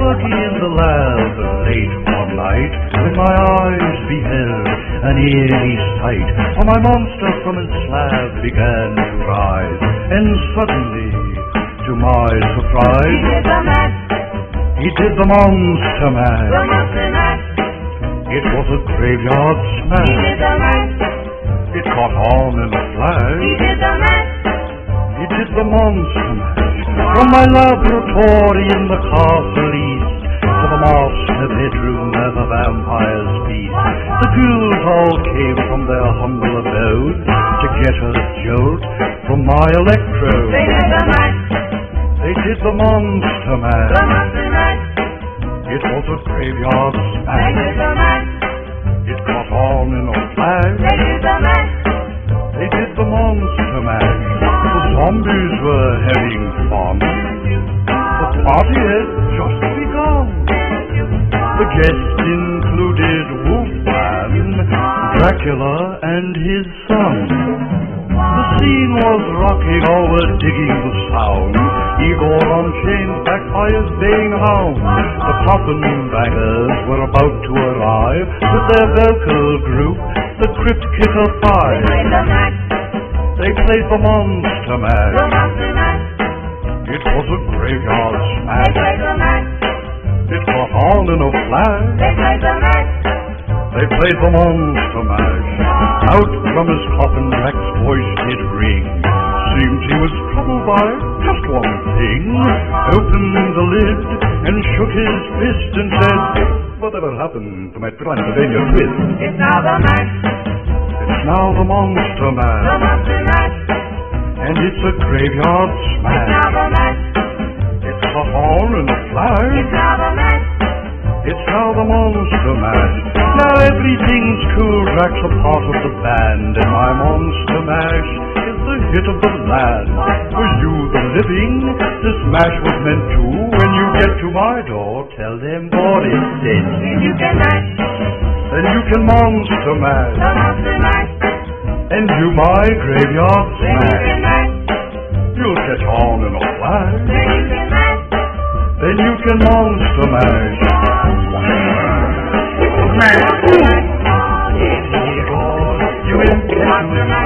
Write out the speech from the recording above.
working in the lab late one night, when my eyes beheld an eerie sight, for my monster from his slab began to rise, and suddenly, to my surprise, he did the monster mash. It was a graveyard smash. It caught on in a flash. He did the monster mash. From my laboratory in the castle east to the master bedroom where the vampires feast, the ghouls all came from their humble abode to get a jolt from my electrode. They did the monster mash. It was a graveyard smash. It caught on in a flash. They did the monster mash. The zombies were having fun. The party had just begun. The guests included Wolfman, Dracula, and his son. The scene was rocking, all were digging the sound. Igor on chains, backed by his baying hound. The coffin bangers were about to arrive with their vocal group, the Crypt Kicker Five. They played the monster mash. It was a graveyard smash. It caught on in a flash. They played the monster mash. Out from his coffin, Drac's voice did ring. Seemed he was troubled by just one thing. Opened the lid and shook his fist and said, "Whatever happened to my Transylvania twist?" It's now the mash. It's now the monster mash. The monster mash. And it's a graveyard smash. It's now the mash. It's caught on in a flash. It's now the mash. It's now the monster mash. Now everything's cool. Drac's a part of the band, and my monster mash is the hit of the land. For you, the living, this mash was meant to. When you get to my door, tell them what it said. Then you can mash. Then you can monster mash. The monster mash. And do my graveyard Then you smash. can mash. You'll catch on in a flash. Then you can mash. Then you can monster mash. Mash. You in